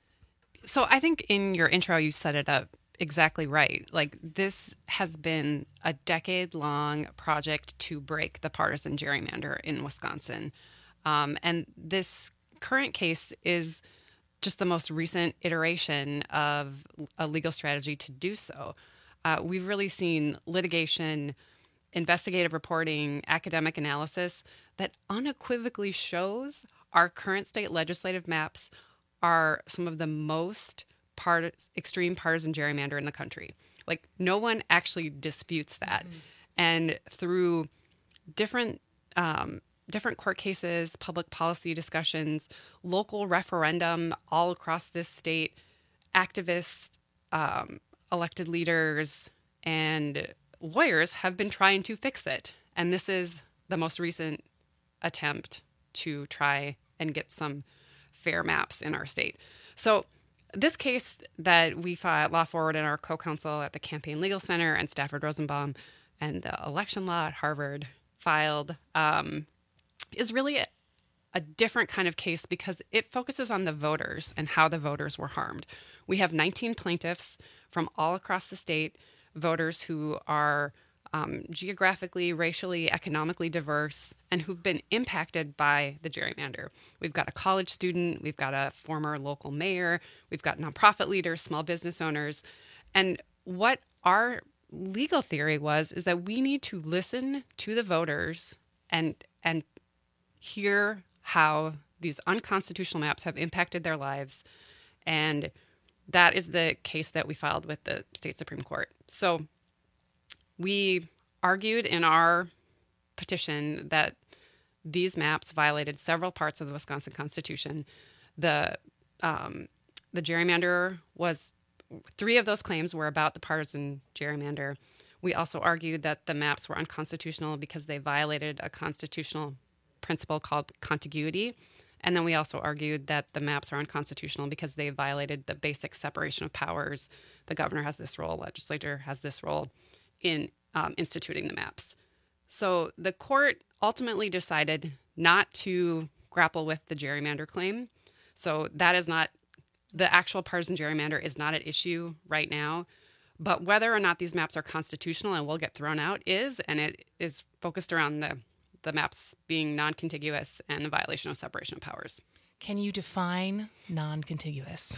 So I think in your intro, you set it up exactly right. Like, this has been a decade-long project to break the partisan gerrymander in Wisconsin. Um, and this current case is just the most recent iteration of a legal strategy to do so. Uh, we've really seen litigation, investigative reporting, academic analysis that unequivocally shows our current state legislative maps are some of the most part, extreme partisan gerrymander in the country. Like, no one actually disputes that. Mm-hmm. And through different um, different court cases, public policy discussions, local referendum all across this state, activists, um, elected leaders, and lawyers have been trying to fix it. And this is the most recent attempt to try and get some fair maps in our state. So this case that we filed, Law Forward and our co-counsel at the Campaign Legal Center and Stafford Rosenbaum and the election law at Harvard filed, um, is really a, a different kind of case because it focuses on the voters and how the voters were harmed. We have nineteen plaintiffs from all across the state, voters who are um, geographically, racially, economically diverse, and who've been impacted by the gerrymander. We've got a college student, we've got a former local mayor, we've got nonprofit leaders, small business owners. And what our legal theory was is that we need to listen to the voters and and hear how these unconstitutional maps have impacted their lives. And that is the case that we filed with the state Supreme Court. So we argued in our petition that these maps violated several parts of the Wisconsin Constitution. The um, the gerrymander was, three of those claims were about the partisan gerrymander. We also argued that the maps were unconstitutional because they violated a constitutional principle called contiguity. And then we also argued that the maps are unconstitutional because they violated the basic separation of powers. The governor has this role, legislature has this role in um, instituting the maps. So the court ultimately decided not to grapple with the gerrymander claim. So that is not, the actual partisan gerrymander is not at issue right now. But whether or not these maps are constitutional and will get thrown out is, and it is focused around the the maps being non-contiguous and the violation of separation of powers. Can you define non-contiguous?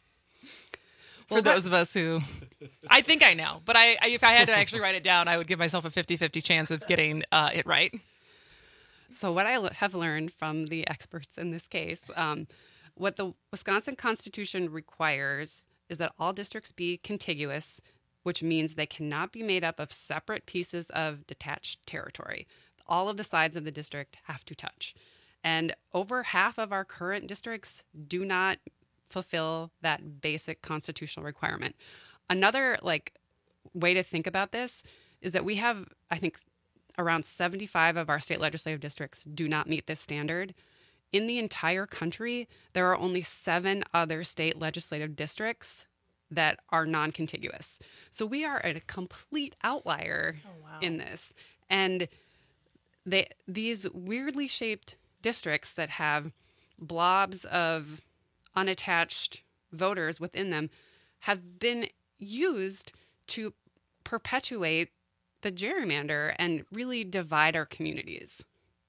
For Well, those of us who, I think I know, but I, I if I had to actually write it down, I would give myself a fifty-fifty chance of getting uh, it right. So what I l- have learned from the experts in this case, um, what the Wisconsin Constitution requires is that all districts be contiguous, which means they cannot be made up of separate pieces of detached territory. all of the sides of the district have to touch. And over half of our current districts do not fulfill that basic constitutional requirement. Another like way to think about this is that we have, I think, around seventy-five of our state legislative districts do not meet this standard. In the entire country, there are only seven other state legislative districts that are non-contiguous. So we are at a complete outlier oh, wow. in this. And they these weirdly shaped districts that have blobs of unattached voters within them have been used to perpetuate the gerrymander and really divide our communities.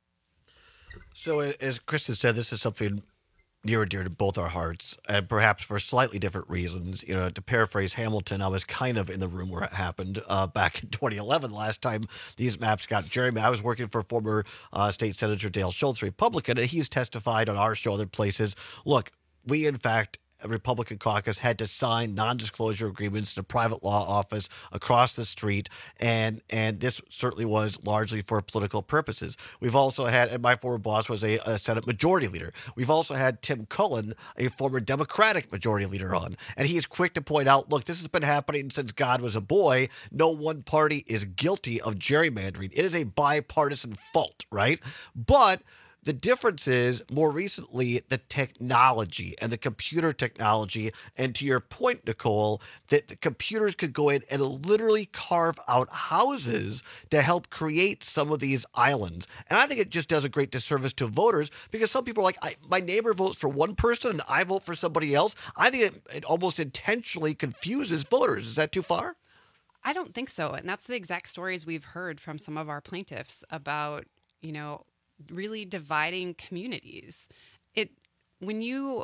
So as Kristen said, this is something near and dear to both our hearts, and perhaps for slightly different reasons. You know, to paraphrase Hamilton, I was kind of in the room where it happened uh, back in twenty eleven, last time these maps got gerrymandered. I was working for former uh, State Senator Dale Schultz, Republican, and he's testified on our show, other places. Look, we, in fact, a Republican caucus had to sign non-disclosure agreements to private law office across the street, and and this certainly was largely for political purposes. We've also had, and my former boss was a, a Senate Majority Leader. We've also had Tim Cullen, a former Democratic Majority Leader, on, and he is quick to point out, look, this has been happening since God was a boy. No one party is guilty of gerrymandering. It is a bipartisan fault, right? But the difference is, more recently, the technology and the computer technology, and to your point, Nicole, that the computers could go in and literally carve out houses to help create some of these islands. And I think it just does a great disservice to voters, because some people are like, I, my neighbor votes for one person and I vote for somebody else. I think it, it almost intentionally confuses voters. Is that too far? I don't think so. And that's the exact stories we've heard from some of our plaintiffs about, you know, really dividing communities. It when you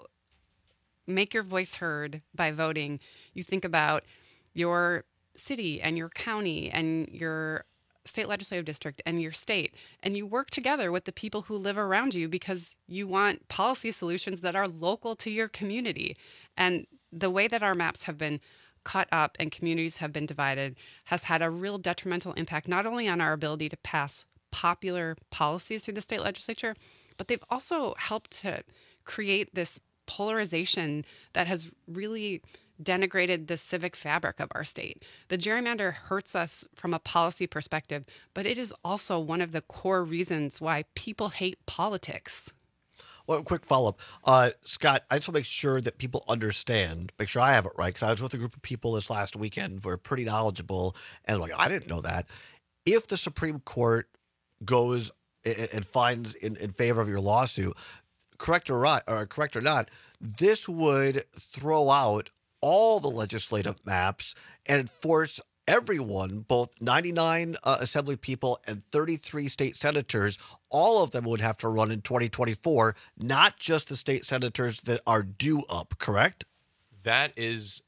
make your voice heard by voting, you think about your city and your county and your state legislative district and your state, and you work together with the people who live around you because you want policy solutions that are local to your community. And the way that our maps have been cut up and communities have been divided has had a real detrimental impact, not only on our ability to pass popular policies through the state legislature, but they've also helped to create this polarization that has really denigrated the civic fabric of our state. The gerrymander hurts us from a policy perspective, but it is also one of the core reasons why people hate politics. Well, quick follow-up. Uh, Scott, I just want to make sure that people understand, make sure I have it right, because I was with a group of people this last weekend who are pretty knowledgeable, and like, I didn't know that. If the Supreme Court goes and finds in, in favor of your lawsuit, correct or not, or correct or not, this would throw out all the legislative maps and force everyone, both ninety-nine uh, assembly people and thirty-three state senators, all of them would have to run in twenty twenty-four, not just the state senators that are due up, correct? That is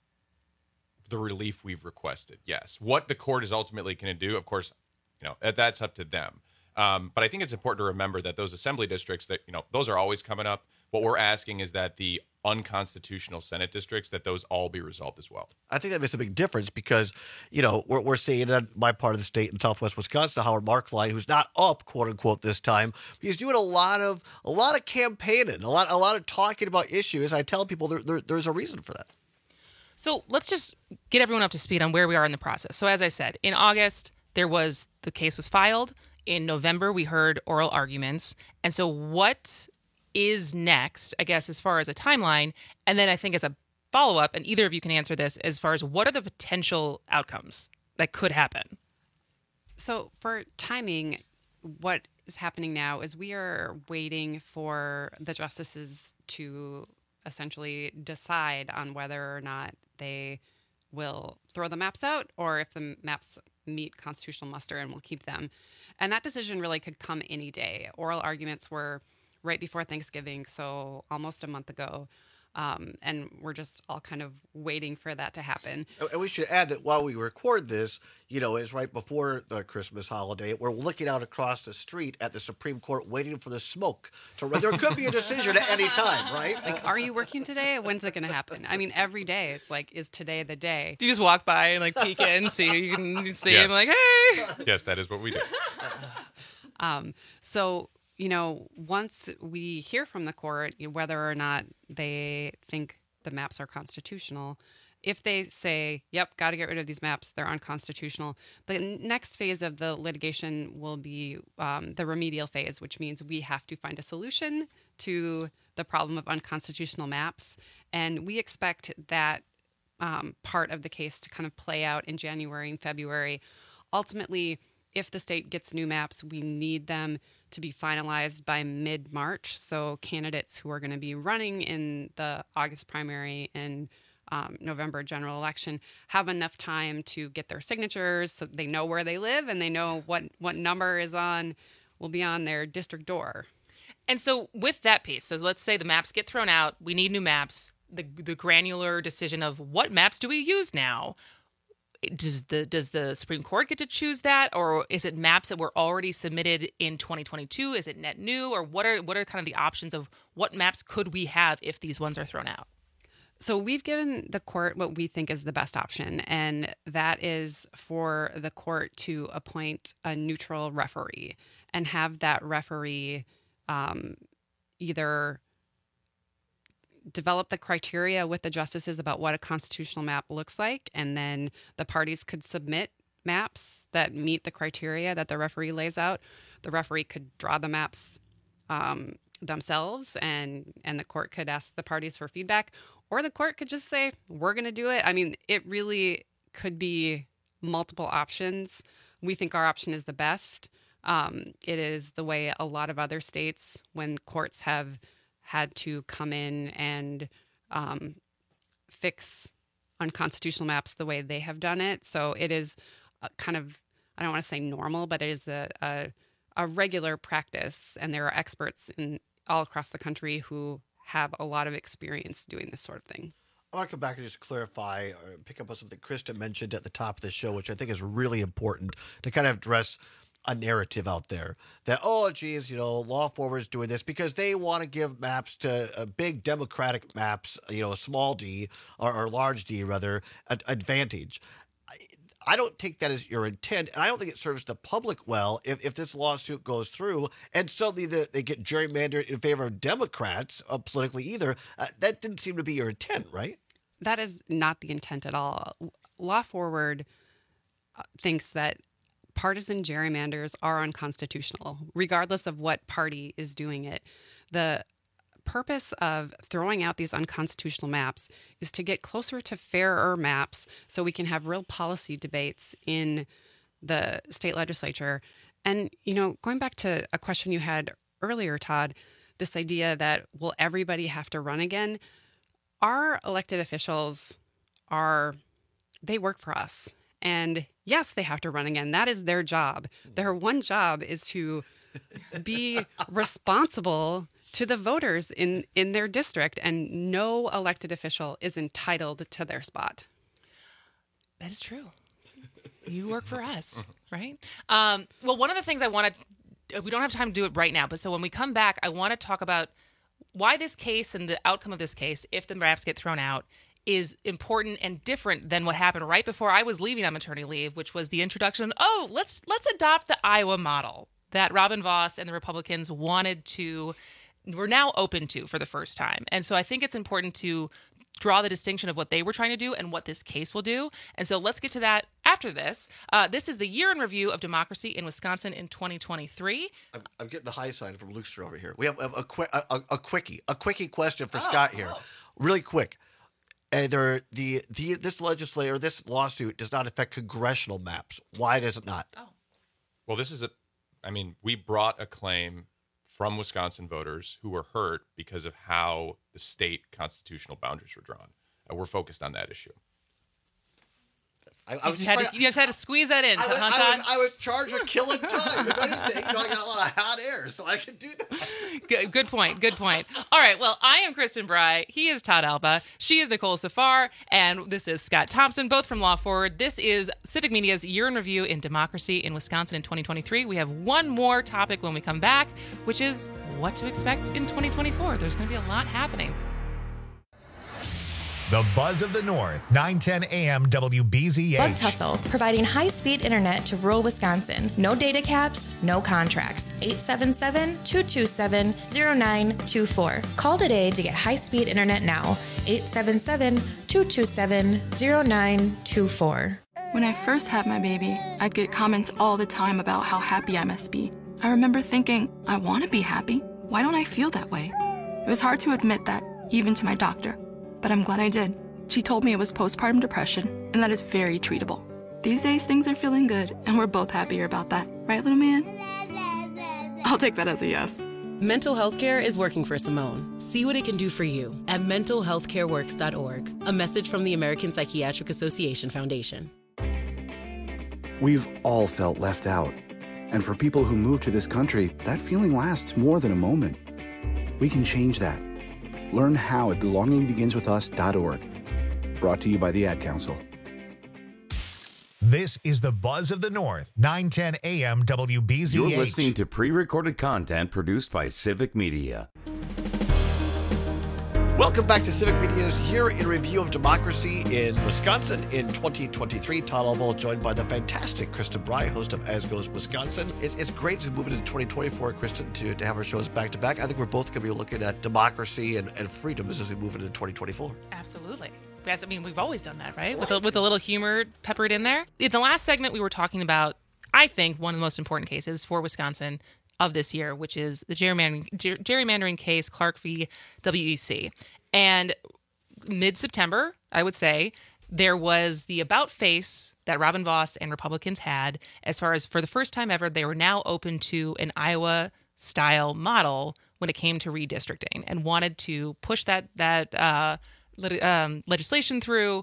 the relief we've requested, yes. What the court is ultimately going to do, of course, you know, that's up to them. Um, but I think it's important to remember that those assembly districts, that, you know, those are always coming up. What we're asking is that the unconstitutional Senate districts, that those all be resolved as well. I think that makes a big difference because, you know, we're, we're seeing in my part of the state in Southwest Wisconsin, Howard Marklein, who's not up, quote unquote, this time, he's doing a lot of a lot of campaigning, a lot a lot of talking about issues. I tell people there, there, there's a reason for that. So let's just get everyone up to speed on where we are in the process. So as I said, in August, there was the case was filed. In November, we heard oral arguments. And so what is next, I guess, as far as a timeline? And then I think as a follow-up, and either of you can answer this, as far as what are the potential outcomes that could happen? So for timing, what is happening now is we are waiting for the justices to essentially decide on whether or not they will throw the maps out or if the maps meet constitutional muster and will keep them. And that decision really could come any day. Oral arguments were right before Thanksgiving, so almost a month ago. Um, and we're just all kind of waiting for that to happen. And we should add that while we record this, you know, it's right before the Christmas holiday. We're looking out across the street at the Supreme Court waiting for the smoke to run. There could be a decision at any time, right? Like, are you working today? When's it going to happen? I mean, every day it's like, is today the day? Do you just walk by and like peek in, see you can see yes. him like, hey? Yes, that is what we do. Um, so, you know, once we hear from the court whether or not they think the maps are constitutional, if they say, yep, got to get rid of these maps, they're unconstitutional, the next phase of the litigation will be um, the remedial phase, which means we have to find a solution to the problem of unconstitutional maps. And we expect that um, part of the case to kind of play out in January and February. Ultimately, if the state gets new maps, we need them to be finalized by mid-March. So candidates who are going to be running in the August primary and um, November general election have enough time to get their signatures so they know where they live and they know what, what number is on, will be on their district door. And so with that piece, so let's say the maps get thrown out, we need new maps, the the granular decision of what maps do we use now? Does the does the Supreme Court get to choose that, or is it maps that were already submitted in twenty twenty-two? Is it net new, or what are what are kind of the options of what maps could we have if these ones are thrown out? So we've given the court what we think is the best option, and that is for the court to appoint a neutral referee and have that referee um, either develop the criteria with the justices about what a constitutional map looks like, and then the parties could submit maps that meet the criteria that the referee lays out. The referee could draw the maps um, themselves, and and the court could ask the parties for feedback, or the court could just say, we're going to do it. I mean, it really could be multiple options. We think our option is the best. Um, it is the way a lot of other states, when courts have had to come in and um, fix unconstitutional maps, the way they have done it. So it is a kind of, I don't want to say normal, but it is a, a, a regular practice. And there are experts in all across the country who have a lot of experience doing this sort of thing. I want to come back and just clarify or pick up on something Krista mentioned at the top of the show, which I think is really important to kind of address a narrative out there that, oh, geez, you know, Law Forward is doing this because they want to give maps to uh, big Democratic maps, you know, a small d or, or large d, rather, an advantage. I, I don't take that as your intent, and I don't think it serves the public well if, if this lawsuit goes through and suddenly the, they get gerrymandered in favor of Democrats uh, politically either. Uh, that didn't seem to be your intent, right? That is not the intent at all. Law Forward thinks that partisan gerrymanders are unconstitutional, regardless of what party is doing it. The purpose of throwing out these unconstitutional maps is to get closer to fairer maps so we can have real policy debates in the state legislature. And, you know, going back to a question you had earlier, Todd, this idea that will everybody have to run again? Our elected officials are, they work for us. And yes, they have to run again. That is their job. Their one job is to be responsible to the voters in, in their district, and no elected official is entitled to their spot. That is true. You work for us, right? Um, well, one of the things I want to, we don't have time to do it right now, but so when we come back, I want to talk about why this case and the outcome of this case, if the maps get thrown out, is important and different than what happened right before I was leaving on maternity leave, which was the introduction, oh, let's let's adopt the Iowa model that Robin Vos and the Republicans wanted to, were now open to for the first time. And so I think it's important to draw the distinction of what they were trying to do and what this case will do. And so let's get to that after this. Uh, this is the year in review of democracy in Wisconsin in twenty twenty-three. I'm, I'm getting the high sign from Lukester over here. We have a, a, a, a, a quickie, a quickie question for oh, Scott here. Oh. Really quick. And there, the the this legislator, this lawsuit does not affect congressional maps. Why does it not? Oh, well, this is a. I mean, we brought a claim from Wisconsin voters who were hurt because of how the state constitutional boundaries were drawn, and we're focused on that issue. I, I you, was just had to, you just had to squeeze that in, I was, huh, I was, Todd? I was charged with killing time. If anything, you know, I got a lot of hot air, so I can do that. Good, good point. Good point. All right. Well, I am Kristen Bry. He is Todd Alba. She is Nicole Safar. And this is Scott Thompson, both from Law Forward. This is Civic Media's Year in Review in Democracy in Wisconsin in twenty twenty-three. We have one more topic when we come back, which is what to expect in twenty twenty-four. There's going to be a lot happening. The Buzz of the North, nine ten A M W B Z H. Bug Tussle, providing high-speed internet to rural Wisconsin. No data caps, no contracts. eight seven seven, two two seven, zero nine two four. Call today to get high-speed internet now. eight seven seven, two two seven, zero nine two four. When I first had my baby, I'd get comments all the time about how happy I must be. I remember thinking, I want to be happy. Why don't I feel that way? It was hard to admit that, even to my doctor. But I'm glad I did. She told me it was postpartum depression, and that is very treatable. These days, things are feeling good, and we're both happier about that. Right, little man? I'll take that as a yes. Mental health care is working for Simone. See what it can do for you at mental health care works dot org. A message from the American Psychiatric Association Foundation. We've all felt left out. And for people who move to this country, that feeling lasts more than a moment. We can change that. Learn how at belonging begins with us dot org. Brought to you by the Ad Council. This is the Buzz of the North, nine ten A M W B Z H. You're listening to pre-recorded content produced by Civic Media. Welcome back to Civic Media's Year in Review of Democracy in Wisconsin in twenty twenty-three. Todd Albaugh joined by the fantastic Kristen Bry, host of As Goes Wisconsin. It, it's great to move into twenty twenty-four, Kristen, to, to have our shows back to back. I think we're both going to be looking at democracy and, and freedom as we move into twenty twenty-four. Absolutely. That's, I mean, we've always done that, right? With a, with a little humor peppered in there. In the last segment, we were talking about, I think, one of the most important cases for Wisconsin of this year, which is the gerrymandering, ger- gerrymandering case, Clark v. W E C. And mid-September, I would say, there was the about face that Robin Vos and Republicans had as far as, for the first time ever, they were now open to an Iowa-style model when it came to redistricting and wanted to push that that uh, lit- um, legislation through.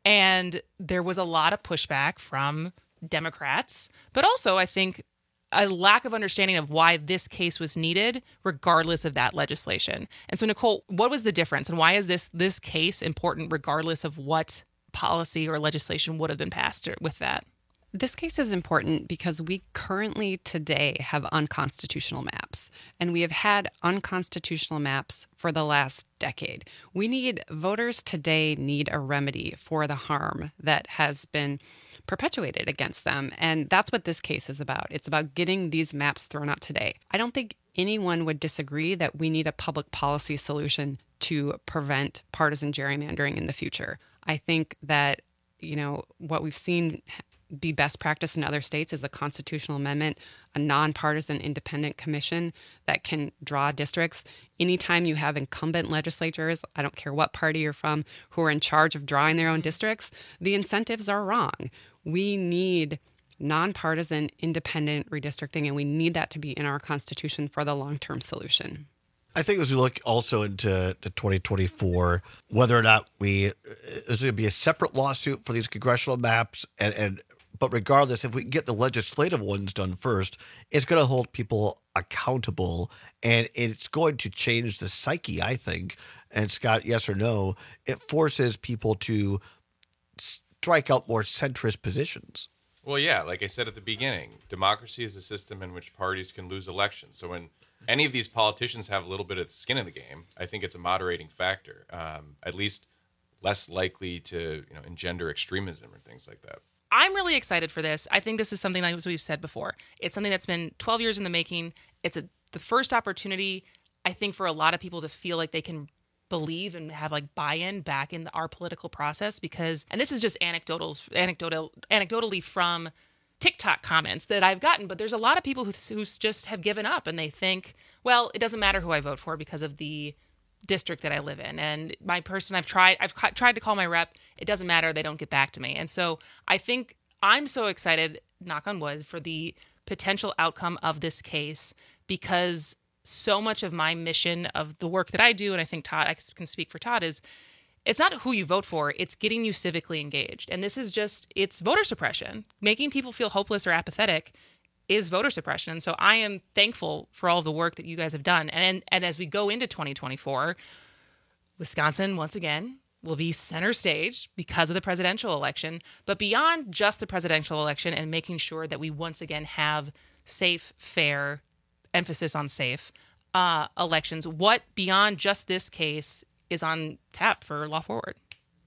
And there was a lot of pushback from Democrats, but also, I think, a lack of understanding of why this case was needed, regardless of that legislation. And so, Nicole, what was the difference, and why is this this case important, regardless of what policy or legislation would have been passed with that? This case is important because we currently today have unconstitutional maps, and we have had unconstitutional maps for the last decade. We need, voters today need a remedy for the harm that has been perpetuated against them. And that's what this case is about. It's about getting these maps thrown out today. I don't think anyone would disagree that we need a public policy solution to prevent partisan gerrymandering in the future. I think that, you know, what we've seen be best practice in other states is a constitutional amendment, a nonpartisan independent commission that can draw districts. Anytime you have incumbent legislatures, I don't care what party you're from, who are in charge of drawing their own districts, the incentives are wrong. We need nonpartisan independent redistricting, and we need that to be in our Constitution for the long-term solution. I think as we look also into to twenty twenty-four, whether or not we, there's going to be a separate lawsuit for these congressional maps, and, and but regardless, if we get the legislative ones done first, it's going to hold people accountable, and it's going to change the psyche, I think. And Scott, yes or no, it forces people to strike out more centrist positions. Well, yeah, like I said at the beginning, democracy is a system in which parties can lose elections. So when any of these politicians have a little bit of skin in the game, I think it's a moderating factor, um, at least less likely to, you know, engender extremism or things like that. I'm really excited for this. I think this is something, like as we've said before, it's something that's been twelve years in the making. It's a, the first opportunity, I think, for a lot of people to feel like they can believe and have like buy-in back in our political process, because, and this is just anecdotal, anecdotal, anecdotally from TikTok comments that I've gotten, but there's a lot of people who, who just have given up and they think, well, it doesn't matter who I vote for because of the district that I live in. And my person I've tried, I've ca- tried to call my rep. It doesn't matter. They don't get back to me. And so I think I'm so excited, knock on wood, for the potential outcome of this case, because so much of my mission of the work that I do, and I think Todd, I can speak for Todd, is it's not who you vote for, it's getting you civically engaged. And this is just, it's voter suppression. Making people feel hopeless or apathetic is voter suppression. So I am thankful for all of the work that you guys have done. And, and as we go into twenty twenty-four, Wisconsin, once again, will be center stage because of the presidential election. But beyond just the presidential election and making sure that we once again have safe, fair, emphasis on safe uh, elections, what beyond just this case is on tap for Law Forward?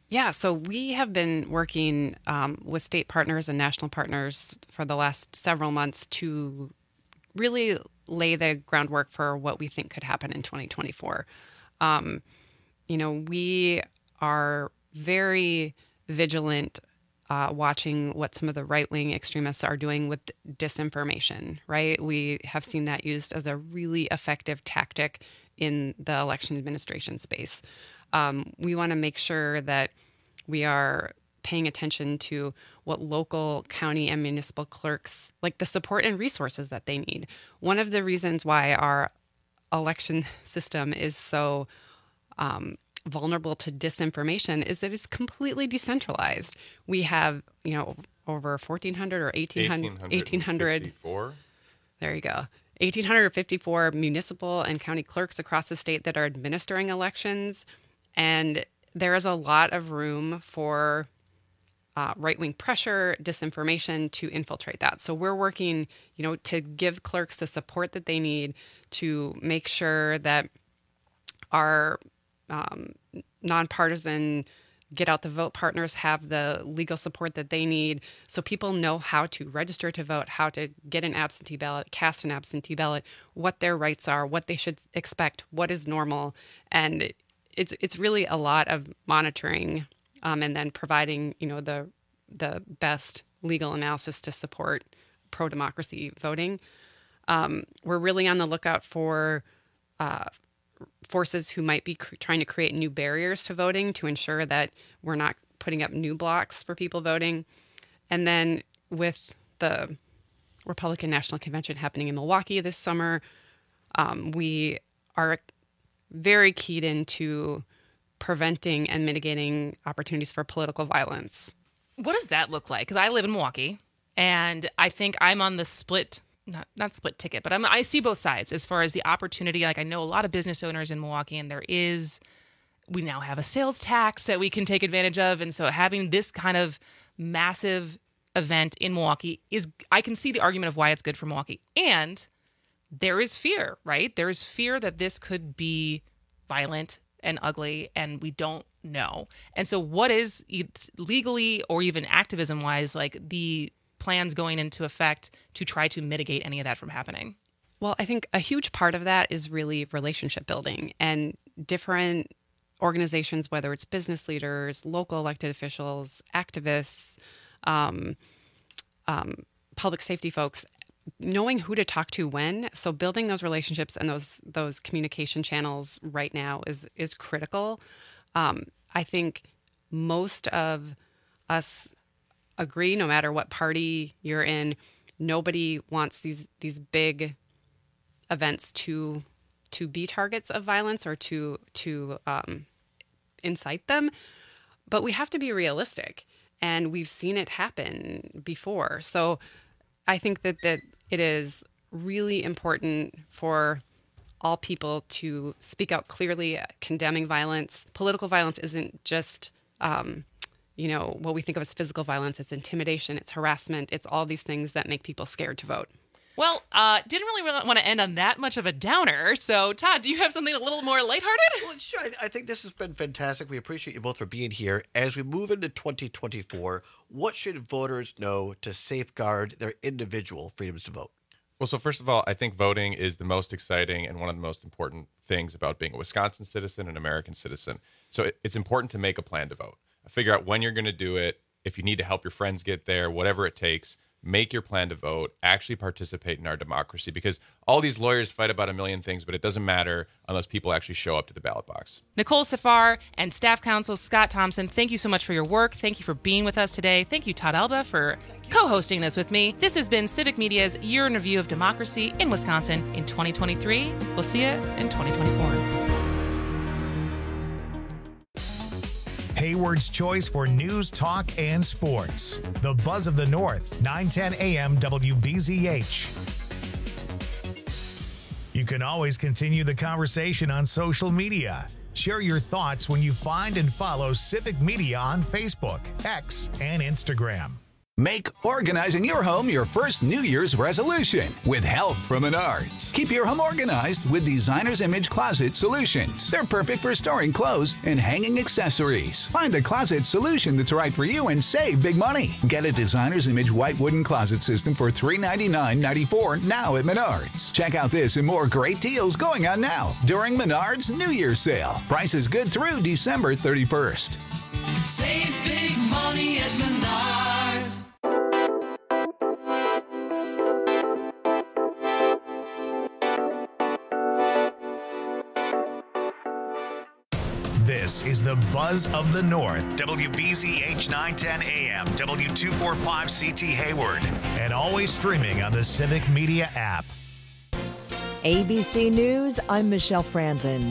Yeah, so we have been working um, with state partners and national partners for the last several months to really lay the groundwork for what we think could happen in twenty twenty-four. Um, you know, we are very vigilant uh, watching what some of the right-wing extremists are doing with disinformation, right? We have seen that used as a really effective tactic in the election administration space. Um, we want to make sure that we are paying attention to what local, county, and municipal clerks, like the support and resources that they need. One of the reasons why our election system is so um, vulnerable to disinformation is that it's completely decentralized. We have, you know, over fourteen hundred or eighteen hundred, eighteen hundred. There you go. one thousand eight hundred fifty-four municipal and county clerks across the state that are administering elections. And there is a lot of room for uh, right-wing pressure, disinformation to infiltrate that. So we're working, you know, to give clerks the support that they need to make sure that our um, nonpartisan get out the vote partners have the legal support that they need, so people know how to register to vote, how to get an absentee ballot, cast an absentee ballot, what their rights are, what they should expect, what is normal. And it's it's really a lot of monitoring um, and then providing, you know, the the best legal analysis to support pro-democracy voting. Um, we're really on the lookout for uh, forces who might be cr- trying to create new barriers to voting to ensure that we're not putting up new blocks for people voting. And then with the Republican National Convention happening in Milwaukee this summer, um, we are very keyed into preventing and mitigating opportunities for political violence. What does that look like? Because I live in Milwaukee, and I think I'm on the split, not not split ticket, but I'm, I see both sides as far as the opportunity. Like, I know a lot of business owners in Milwaukee, and there is, we now have a sales tax that we can take advantage of. And so having this kind of massive event in Milwaukee is, I can see the argument of why it's good for Milwaukee. And there is fear, right? There is fear that this could be violent and ugly, and we don't know. And so what is legally or even activism wise, like the plans going into effect to try to mitigate any of that from happening? Well, I think a huge part of that is really relationship building, and different organizations, whether it's business leaders, local elected officials, activists, um, um, public safety folks, knowing who to talk to when. So building those relationships and those those communication channels right now is is critical. Um, I think most of us agree, no matter what party you're in, nobody wants these these big events to to be targets of violence or to to um, incite them. But we have to be realistic, and we've seen it happen before. So I think that that it is really important for all people to speak out clearly, condemning violence. Political violence isn't just, um, you know, what we think of as physical violence. It's intimidation, it's harassment, it's all these things that make people scared to vote. Well, uh, didn't really want to end on that much of a downer. So, Todd, do you have something a little more lighthearted? Well, sure. I, I think this has been fantastic. We appreciate you both for being here. As we move into twenty twenty-four, what should voters know to safeguard their individual freedoms to vote? Well, so first of all, I think voting is the most exciting and one of the most important things about being a Wisconsin citizen and American citizen. So it, it's important to make a plan to vote. Figure out when you're going to do it. If you need to help your friends get there, whatever it takes, make your plan to vote, actually participate in our democracy, because all these lawyers fight about a million things, but it doesn't matter unless people actually show up to the ballot box. Nicole Safar and staff counsel Scott Thompson, thank you so much for your work. Thank you for being with us today. Thank you, Todd Alba, for co-hosting this with me. This has been Civic Media's Year in Review of Democracy in Wisconsin in twenty twenty-three. We'll see you in twenty twenty-four. Hayward's choice for news, talk, and sports. The Buzz of the North, nine ten a.m. W B Z H. You can always continue the conversation on social media. Share your thoughts when you find and follow Civic Media on Facebook, X, and Instagram. Make organizing your home your first New Year's resolution with help from Menards. Keep your home organized with Designer's Image Closet Solutions. They're perfect for storing clothes and hanging accessories. Find the closet solution that's right for you and save big money. Get a Designer's Image white wooden closet system for three hundred ninety-nine dollars and ninety-four cents now at Menards. Check out this and more great deals going on now during Menards New Year's sale. Prices good through December thirty-first. Save big money at Menards. This is the Buzz of the North. W B Z H nine ten A M, W two forty-five C T Hayward, and always streaming on the Civic Media app. A B C News, I'm Michelle Franzen.